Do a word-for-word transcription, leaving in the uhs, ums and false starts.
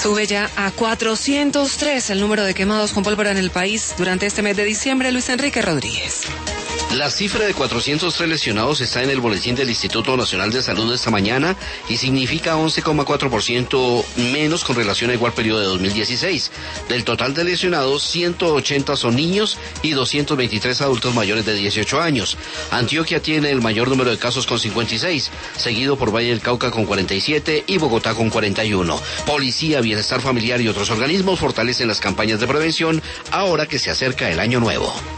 Sube ya a cuatrocientos tres el número de quemados con pólvora en el país durante este mes de diciembre. Luis Enrique Rodríguez. La cifra de cuatrocientos tres lesionados está en el boletín del Instituto Nacional de Salud de esta mañana y significa once coma cuatro por ciento menos con relación a igual periodo de dos mil dieciséis. Del total de lesionados, ciento ochenta son niños y doscientos veintitrés adultos mayores de dieciocho años. Antioquia tiene el mayor número de casos con cincuenta y seis, seguido por Valle del Cauca con cuarenta y siete y Bogotá con cuarenta y uno. Policía, Bienestar Familiar y otros organismos fortalecen las campañas de prevención ahora que se acerca el año nuevo.